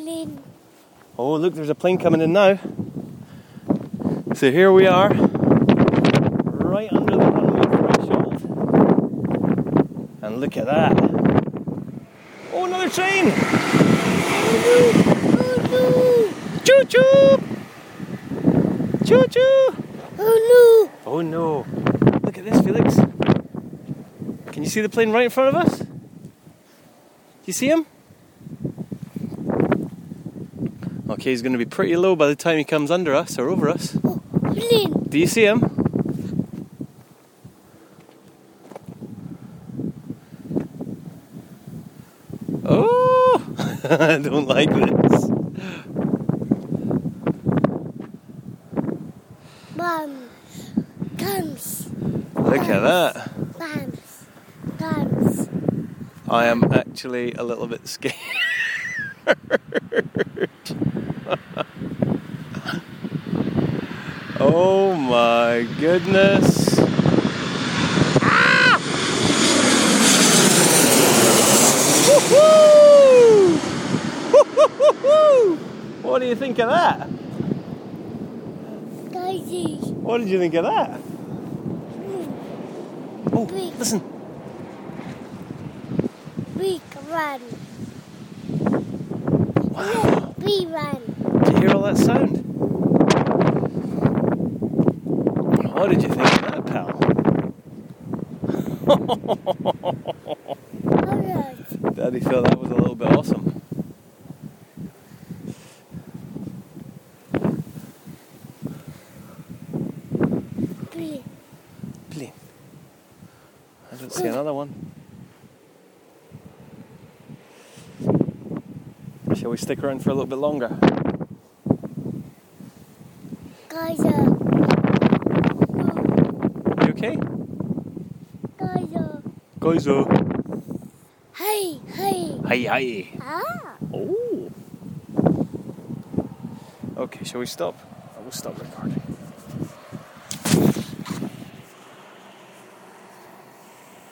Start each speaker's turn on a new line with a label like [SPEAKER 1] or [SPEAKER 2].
[SPEAKER 1] plane.
[SPEAKER 2] Oh, look, there's a plane coming in now. So here we are, right under the runway threshold. And look at that. Oh, another train!
[SPEAKER 1] Oh no!
[SPEAKER 2] Choo-choo! Choo-choo!
[SPEAKER 1] Oh no!
[SPEAKER 2] Oh no! Look at this, Felix. Can you see the plane right in front of us? Do you see him? Okay, he's going to be pretty low by the time he comes under us or over us.
[SPEAKER 1] Oh, plane!
[SPEAKER 2] Do you see him? Oh! I don't like this.
[SPEAKER 1] Guns.
[SPEAKER 2] Look at that.
[SPEAKER 1] Guns.
[SPEAKER 2] I am actually a little bit scared. Oh my goodness. Ah! Woo-hoo! Woo-hoo-hoo-hoo! What do you think of that?
[SPEAKER 1] Guys.
[SPEAKER 2] What did you think of that? Oh,
[SPEAKER 1] Big.
[SPEAKER 2] listen.
[SPEAKER 1] We run.
[SPEAKER 2] Wow.
[SPEAKER 1] We run.
[SPEAKER 2] Did you hear all that sound? What did you think of that, pal?
[SPEAKER 1] Alright.
[SPEAKER 2] Daddy thought that was a little bit awesome.
[SPEAKER 1] Plane.
[SPEAKER 2] Plane. I don't see another one. Shall we stick around for a little bit longer?
[SPEAKER 1] Guys.
[SPEAKER 2] You okay? Geyser.
[SPEAKER 1] Hey.
[SPEAKER 2] Hi.
[SPEAKER 1] Ah.
[SPEAKER 2] Oh. Okay, shall we stop? I will stop recording.